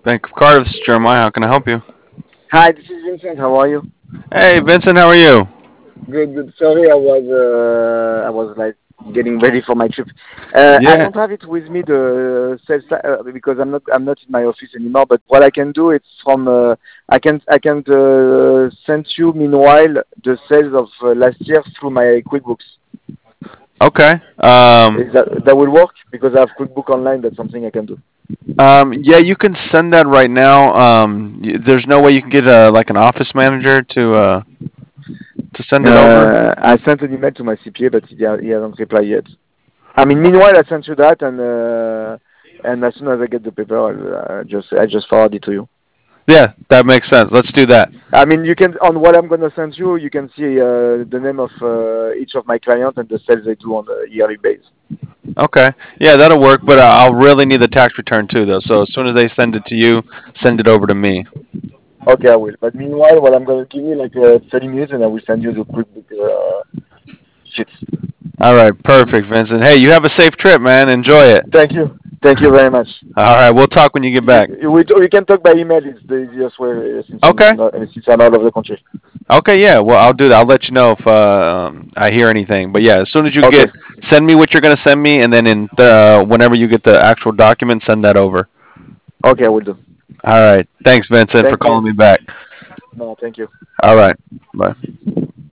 Bank of Cardiff. This is Jeremiah. How can I help you? Hi, this is Vincent. How are you? Hey, Vincent. How are you? Good, good. Sorry, I was like getting ready for my trip. I Yeah. don't have it with me the sales because I'm not in my office anymore. But what I can do, it's from I can send you meanwhile the sales of last year through my QuickBooks. Okay. Is that will work because I have QuickBook online. That's something I can do. Yeah, you can send that right now. There's no way you can get like an office manager to send it over. I sent an email to my CPA, but he hasn't replied yet. I mean, meanwhile, I sent you that, and as soon as I get the paper, I just forward it to you. Yeah, that makes sense. Let's do that. I mean, you can on what I'm gonna send you, you can see the name of each of my clients and the sales they do on a yearly basis. Okay. Yeah, that'll work. But I'll really need the tax return too, though. So as soon as they send it to you, send it over to me. Okay, I will. But meanwhile, what I'm gonna give you like 30 minutes, and I will send you the quick book sheets. All right. Perfect, Vincent. Hey, you have a safe trip, man. Enjoy it. Thank you very much. All right. We'll talk when you get back. We can talk by email. It's the easiest way Okay. since I'm out of the country. Okay, yeah. Well, I'll do that. I'll let you know if I hear anything. But yeah, as soon as you Okay, get, send me what you're gonna send me, and then whenever you get the actual document, send that over. okay, I will do. All right. Thanks, Vincent, for Thank you. calling me back. No, thank you. All right. Bye.